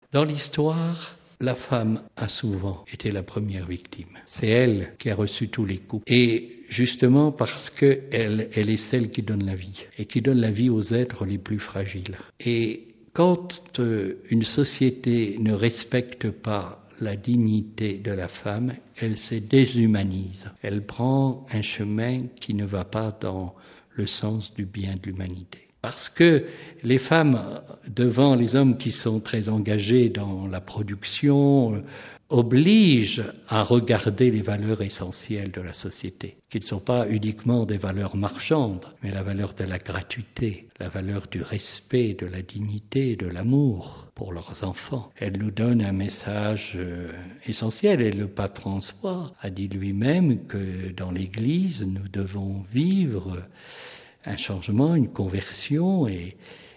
Dans l'histoire, la femme a souvent été la première victime. C'est elle qui a reçu tous les coups. Et justement parce qu'elle est celle qui donne la vie, et qui donne la vie aux êtres les plus fragiles. Et quand une société ne respecte pas la dignité de la femme, elle se déshumanise. Elle prend un chemin qui ne va pas dans le sens du bien de l'humanité. Parce que les femmes, devant les hommes qui sont très engagés dans la production, obligent à regarder les valeurs essentielles de la société, qui ne sont pas uniquement des valeurs marchandes, mais la valeur de la gratuité, la valeur du respect, de la dignité, de l'amour pour leurs enfants. Elles nous donnent un message essentiel, et le pape François a dit lui-même que dans l'Église, nous devons vivre un changement, une conversion, et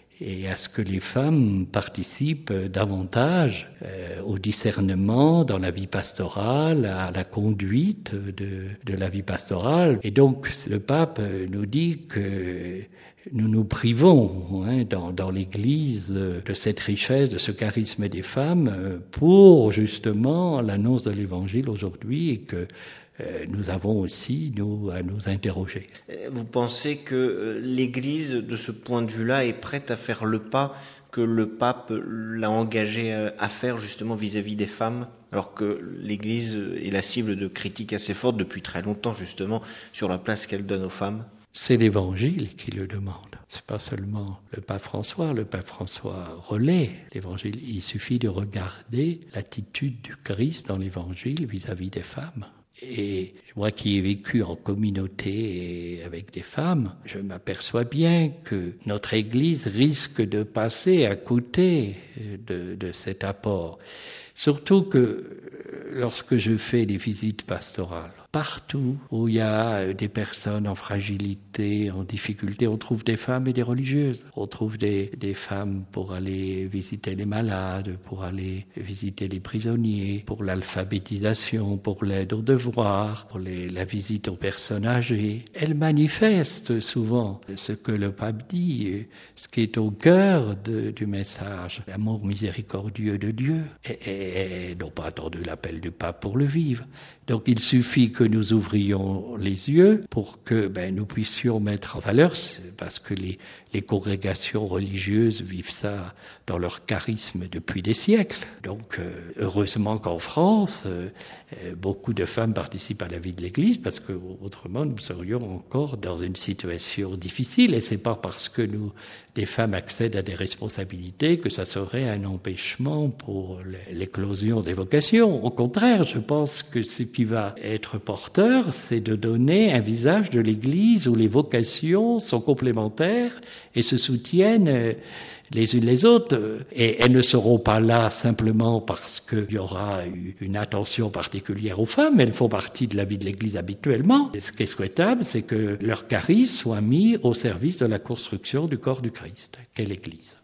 à ce que les femmes participent davantage au discernement dans la vie pastorale, à la conduite de la vie pastorale. Et donc le pape nous dit que nous nous privons dans l'Église de cette richesse, de ce charisme des femmes pour justement l'annonce de l'Évangile aujourd'hui, et que nous avons aussi, à nous interroger. Vous pensez que l'Église, de ce point de vue-là, est prête à faire le pas que le pape l'a engagé à faire justement vis-à-vis des femmes, alors que l'Église est la cible de critiques assez fortes depuis très longtemps justement sur la place qu'elle donne aux femmes? C'est l'Évangile qui le demande. C'est pas seulement le pape François. Le pape François relaie l'Évangile. Il suffit de regarder l'attitude du Christ dans l'Évangile vis-à-vis des femmes. Et moi qui ai vécu en communauté et avec des femmes, je m'aperçois bien que notre Église risque de passer à côté de cet apport. Surtout que lorsque je fais des visites pastorales, partout où il y a des personnes en fragilité, en difficulté, on trouve des femmes et des religieuses. On trouve des femmes pour aller visiter les malades, pour aller visiter les prisonniers, pour l'alphabétisation, pour l'aide aux devoirs, pour la visite aux personnes âgées. Elles manifestent souvent ce que le pape dit, ce qui est au cœur du message, l'amour miséricordieux de Dieu. Et n'ont pas attendu l'appel du pape pour le vivre. Donc il suffit que nous ouvrions les yeux pour que nous puissions mettre en valeur, parce que les congrégations religieuses vivent ça dans leur charisme depuis des siècles. Donc heureusement qu'en France, beaucoup de femmes participent à la vie de l'Église, parce que autrement nous serions encore dans une situation difficile, et c'est pas parce que des femmes accèdent à des responsabilités que ça serait un empêchement pour l'éclosion des vocations. Au contraire, je pense que ce qui va être porteur, c'est de donner un visage de l'Église où les vocations sont complémentaires et se soutiennent les unes les autres, et elles ne seront pas là simplement parce qu'il y aura une attention particulière aux femmes, elles font partie de la vie de l'Église habituellement. Et ce qui est souhaitable, c'est que leur charisme soit mis au service de la construction du corps du Christ, qu'est l'Église.